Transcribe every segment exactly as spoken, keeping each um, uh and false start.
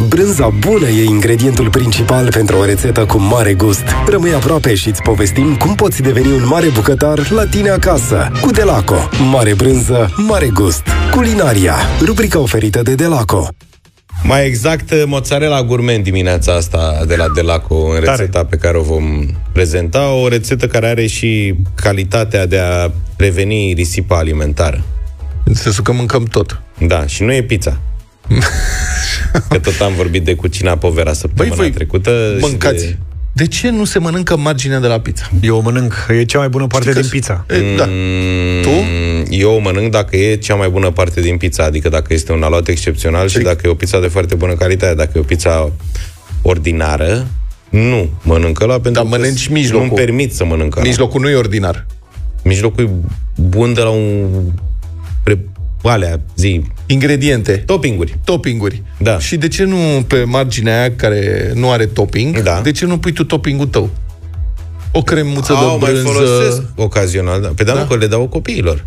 Brânza bună e ingredientul principal pentru o rețetă cu mare gust. Rămâi aproape și îți povestim cum poți deveni un mare bucătar la tine acasă. Cu Delaco. Mare brânză, mare gust. Culinaria. Rubrica oferită de Delaco. Mai exact, mozzarella gourmet dimineața asta de la Delaco, în rețeta Tare. pe care o vom prezenta. O rețetă care are și calitatea de a preveni risipa alimentară. În sensul că mâncăm tot. Da, și nu e pizza. Că tot am vorbit de cucina povera săptămâna Băi, trecută. Mâncați. De... de ce nu se mănâncă marginea de la pizza? Eu o mănânc, e cea mai bună parte Știi din pizza. E, da. Mm, tu? Eu o mănânc dacă e cea mai bună parte din pizza, adică dacă este un aluat excepțional și dacă e o pizza de foarte bună calitate. Dacă e o pizza ordinară, nu mănânc ăla, pentru Dar mănânci că mijlocul. nu-mi permit să mănânc ăla. Mijlocul nu e ordinar. Mijlocul e bun de la un... Pre... alea, zi... Ingrediente. Toppinguri. Toppinguri. Da. Și de ce nu pe marginea aia care nu are topping, da. de ce nu pui tu toppingul tău? O cremuță Au, de brânză... mai folosesc ocazional, da. Pe da, da. că le dau copiilor.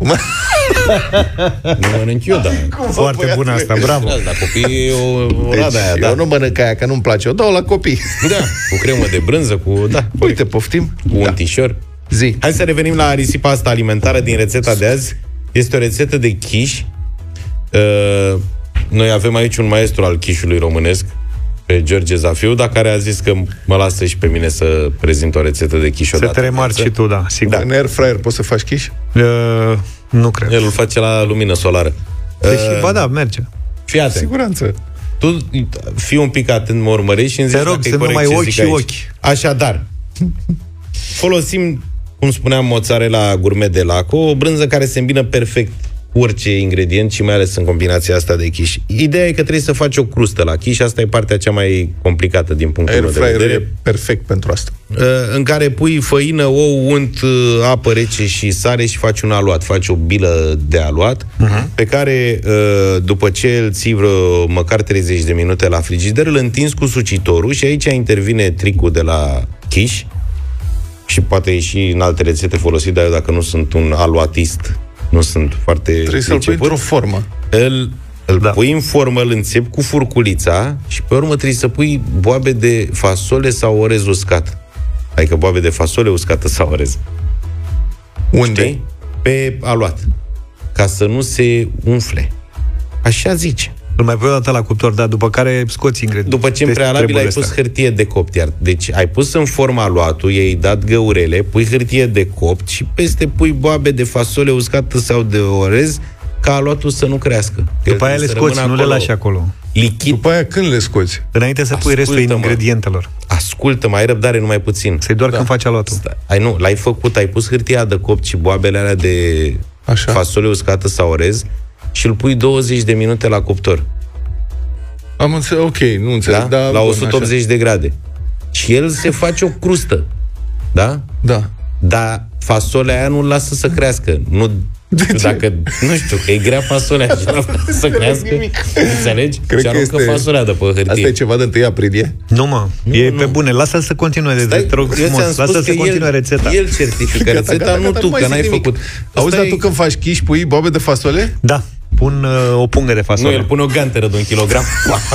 Nu mănânc eu, da. Foarte bună asta, bravo. Da, copiii o, o deci, rada aia, da. Eu nu mănânc aia, că nu-mi place. O dau la copii. Da, cu cremă de brânză, cu... Da. Uite, poftim. Cu da. un tișor. Zi. Hai să revenim la risipa asta alimentară din rețeta de azi. Este o rețetă de quiche. Uh, noi avem aici un maestru al quiche-ului românesc, pe George Zafiu, dar care a zis că mă lasă și pe mine să prezint o rețetă de quiche odată. Să te remarci și tu, da, sigur. Da. În air fryer poți să faci quiche? Uh, nu cred. El îl face la lumină solară. Deci, uh, ba da, merge. Fii atent. Siguranță. Tu fii un pic atent, mă urmărești și îmi zici te rog, dacă e sunt corect numai ce ochi zic și aici. ochi. Așadar, folosim, cum spuneam, mozzarella gourmet Delaco, o brânză care se îmbină perfect cu orice ingredient și mai ales în combinația asta de quiche. Ideea e că trebuie să faci o crustă la quiche, asta e partea cea mai complicată din punctul meu de vedere. E perfect pentru asta. În care pui făină, ou, unt, apă rece și sare și faci un aluat, faci o bilă de aluat, uh-huh. pe care după ce îl ții vreo măcar treizeci de minute la frigider, îl întinzi cu sucitorul și aici intervine tricul de la quiche și poate e și în alte rețete folosit, dar eu dacă nu sunt un aluatist, nu sunt foarte... Trebuie să-l pui într-o formă. Îl, îl da. pui în formă, îl înțepi cu furculița și pe urmă trebuie să pui boabe de fasole sau orez uscat. Adică boabe de fasole uscată sau orez. Unde? Știi? Pe aluat. Ca să nu se umfle. Așa zice. Îl mai pui o dată la cuptor, dar după care scoți ingrediente. După ce în prealabil ai pus hârtie de copt, iar deci ai pus în forma aluatul, i-ai dat găurele, pui hârtie de copt și peste pui boabe de fasole uscată sau de orez, ca aluatul să nu crească. După aia le scoți, nu le lași acolo. Lichid. După aia când le scoți? Înainte să pui restul ingredientelor. Ascultă, mai ai răbdare numai puțin. Să-i doar da. când faci aluatul. Ai, nu, l-ai făcut, ai pus hârtia de copt și boabele alea de Așa. fasole uscată sau orez și îl pui douăzeci de minute la cuptor. Am înțeles, ok, nu înțeleg. Da? Da, la o sută optzeci de grade. Și el se face o crustă. Da? Da. Dar fasolea aia nu-l lasă să crească. Nu, dacă, nu știu, că e grea fasolea și nu lasă să crească. Înțelegi? Cred și aruncă este... fasolea de pe hârtie. Asta e ceva de întâi aprilie? Nu, mă. Nu, e nu. pe bune. Lasă să continue. De te rog frumos. Lasă să continue rețeta. El certifică rețeta, gata, nu gata, tu, că n-ai nimic. făcut. Auzi, dar tu când faci quiche, pui boabe de fasole? Da. Pun uh, o pungă de fasole. Nu, el pune o ganteră de un kilogram.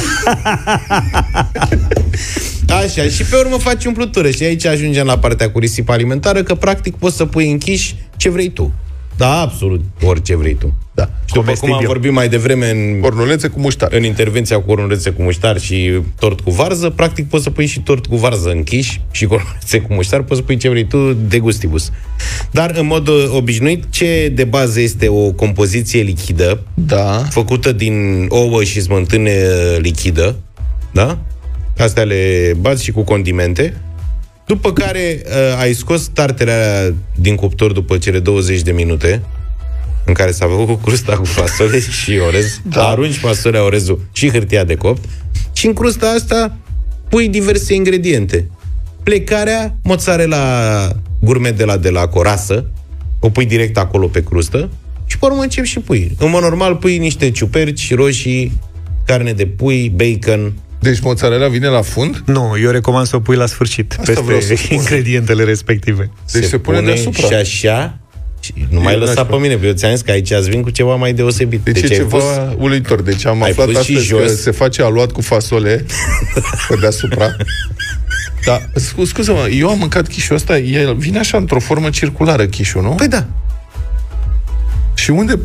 Așa, și pe urmă faci umplutură. Și aici ajungem la partea cu risipă alimentară, că practic poți să pui în quiche ce vrei tu. Da, absolut, orice vrei tu. Da. Și după cum am vorbit mai devreme în cornulețe cu muștar, în intervenția cu cornulețe cu muștar și tort cu varză, practic poți să pui și tort cu varză în quiche și cornulețe cu muștar, poți să pui ce vrei tu de gustibus. Dar în mod obișnuit, ce de bază este o compoziție lichidă, da, făcută din ouă și smântână lichidă, da? Astea le bați și cu condimente. După care uh, ai scos starterea din cuptor după cele douăzeci de minute, în care s-a făcut crusta cu fasole și orez, da. Arunci fasolea, orezul și hârtia de copt și în crusta asta pui diverse ingrediente. Plecarea, mozzarella gourmet de la Delaco rasă, o pui direct acolo pe crustă și pe urmă începi și pui. În mod normal pui niște ciuperci, roșii, carne de pui, bacon. Deci mozzarella vine la fund? Nu, eu recomand să o pui la sfârșit, asta peste ingredientele respective. Deci se, se pune, pune deasupra. Și așa Nu mai lăsa pe mine, eu ți-am zis că aici ați vin cu ceva mai deosebit. Deci, deci e ceva pus... uluitor. Deci am ai aflat astăzi că se face aluat cu fasole pe deasupra. Da, scuze-mă, eu am mâncat chișul ăsta, el vine așa într-o formă circulară chișul, nu? Păi da. Și unde...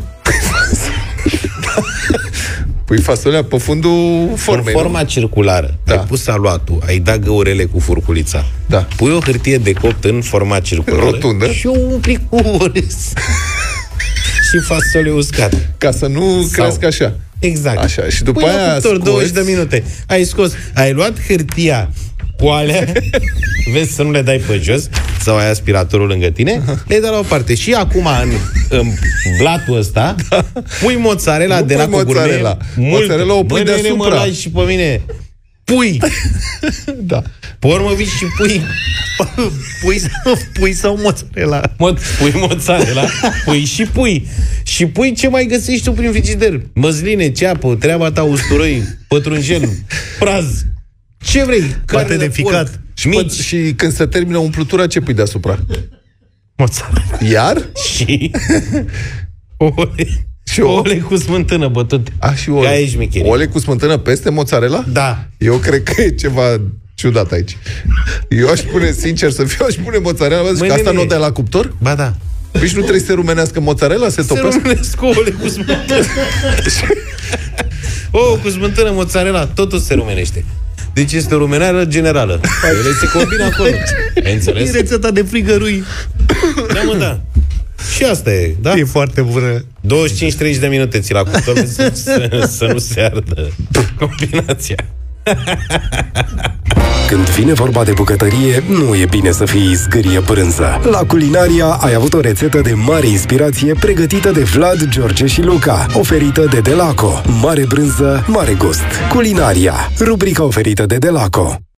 Pui fasolea pe fundul formei, în forma nu? circulară. Da. Ai pus aluatul, ai dat găurele cu furculița. Da. Pui o hârtie de copt în forma circulară. Rotundă. Și o umpli cu orez. Și fasole uscat. Ca să nu Sau... crească așa. Exact. Așa. Și după Pui aia scoți... douăzeci de minute. Ai scos, ai luat hârtia cu alea, vezi să nu le dai pe jos, sau ai aspiratorul lângă tine, le-ai dat la o parte. Și acum, în, în blatul ăsta, da. pui mozzarella nu de la mozzarella. Mozzarella o pui deasupra. Mă lași și pe mine. Pui! Da. Pe urmă vii și pui Pui, pui sau mozzarella? Mo- pui mozzarella, pui și pui. Și pui ce mai găsești tu prin frigider. Măsline, ceapă, treaba ta, usturoi, pătrunjel, praz. Ce vrei? Carne de ficat. Și, mici. Și când se termină umplutura, ce pui deasupra? Mozzarella. Iar? Și ouăle. Și ouăle cu smântână bătute. A, și ouăle. Ouăle cu smântână peste mozzarella? Da. Eu cred că e ceva ciudat aici. Eu aș pune, sincer să fiu, aș pune mozzarella, vezi, că asta nu o dai la cuptor? Ba da. Deci nu trebuie să se rumenească mozzarella, se topească? Se rumenesc ouăle cu smântână. Ouă cu smântână, mozzarella, totul se rumenește. Deci este o rumeneală generală. Ele se combină acolo. Ai înțeles? E rețeta de frigărui. Da, mă, da. Și asta e, da? E foarte bună. douăzeci și cinci treizeci de minute ți la cuptor să, să, să nu se ardă combinația. Când vine vorba de bucătărie, nu e bine să fii zgârie brânză. La Culinaria ai avut o rețetă de mare inspirație pregătită de Vlad, George și Luca, oferită de Delaco. Mare brânză, mare gust. Culinaria, rubrica oferită de Delaco.